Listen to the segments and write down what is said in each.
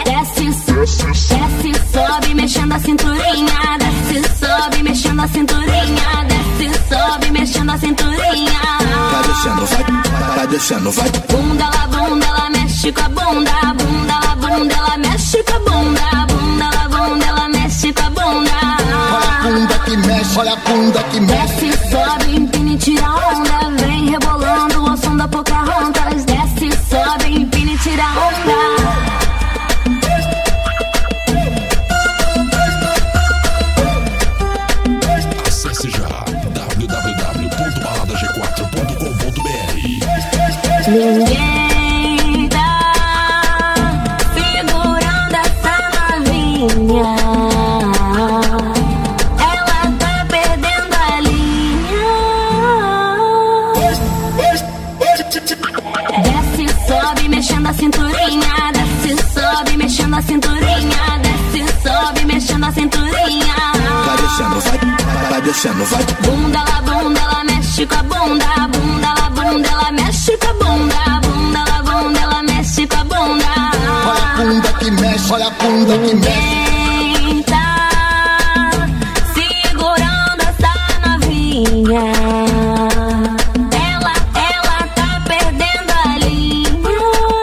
desce, sobe, mexendo a cinturinha. Desce, sobe, mexendo a cinturinha. Desce, sobe, mexendo a cinturinha. Vai descendo, vai. Bunda, ela mexe com a bunda. Bunda, ela mexe com a bunda. Bunda, ela mexe com a bunda. Olha a bunda que mexe, olha a bunda que mexe. Desce, sobe, empina e tira onda. Vem rebolando ao som da Pocahontas. Desce, sobe, empina e tira onda. Ninguém tá segurando essa novinha. Ela tá perdendo a linha. Desce, sobe, mexendo a cinturinha. Desce, sobe, mexendo a cinturinha. Desce, sobe, mexendo a cinturinha. Vai descendo, vai. Bunda, ela mexe com a bunda. Bunda, ela mexe com a bunda. Bunda, ela mexe com a bunda. Olha a bunda que mexe, olha a bunda que mexe. Quem tá segurando essa novinha? Ela tá perdendo a linha.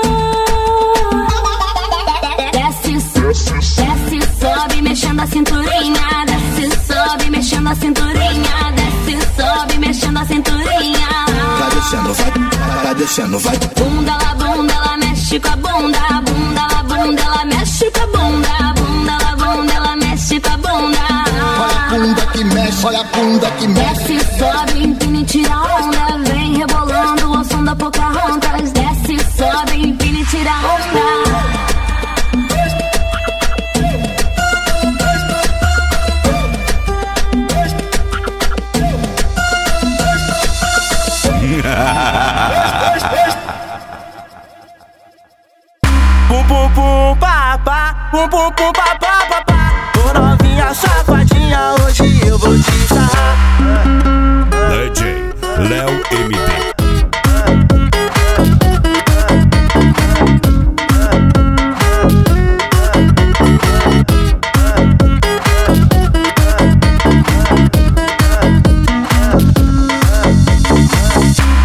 Desce, sobe, mexendo a cinturinha. Desce, sobe, mexendo a cinturinha. Desce, sobe, mexendo a cinturinha. Vai descendo, vai. Bunda, ela mexe com a bunda. Bunda, ela mexe com a bunda. Bunda, ela mexe com a bunda. Olha a bunda que mexe, olha a bunda que mexe. Desce, sobe, empina e tira onda. Vem rebolando ao som da Pocahontas. Desce, sobe, empina e tira onda. Pum pum pum papá, pum pum pum papá papá. Ô novinha safada.